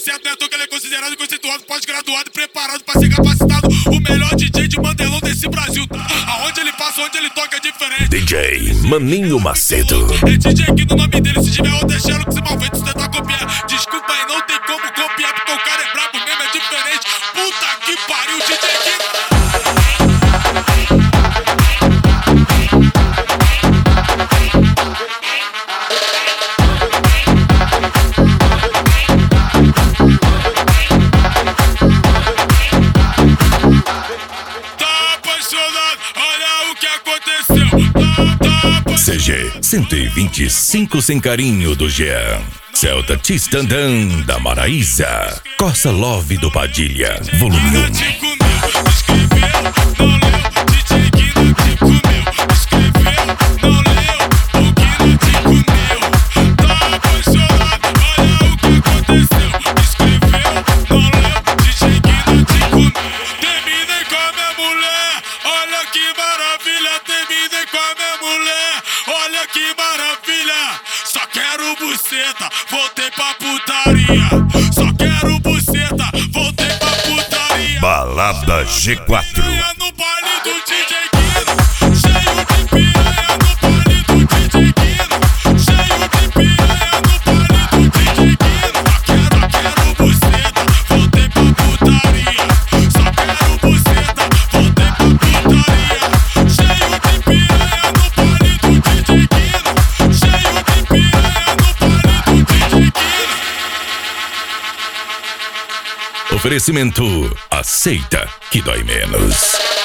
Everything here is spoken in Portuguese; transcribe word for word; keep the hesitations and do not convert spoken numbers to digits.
certo, né? À toa que ele é considerado e conceituado, pós-graduado e preparado pra ser capacitado. O melhor D J de Mandelão desse Brasil, tá? Aonde ele passa, onde ele toca é diferente. D J Maninho Macedo. É D J aqui no nome dele, se tiver ou deixando que se mal feito, se tentar copiar. Desculpa aí, não tem como copiar, porque o cara é brabo mesmo, é diferente. Puta que pariu, D J aqui. Olha o que aconteceu. C G cento e vinte e cinco sem carinho do Jean. Celta Tistandã da Maraísa. Corsa Love do Padilha. Volume um. Olha que maravilha, só quero buceta, voltei pra putaria. Só quero buceta, voltei pra putaria. Balada G quatro. No baile do D J Kino, cheio de piranha no baile do D J Kino, cheio de piranha no baile do D J Kino. Só quero, só quero buceta, voltei pra putaria. Só quero buceta, voltei pra putaria. Cheio de piranha no baile do D J Kino, cheio de piranha no baile do D J Kino. Oferecimento aceita que dói menos.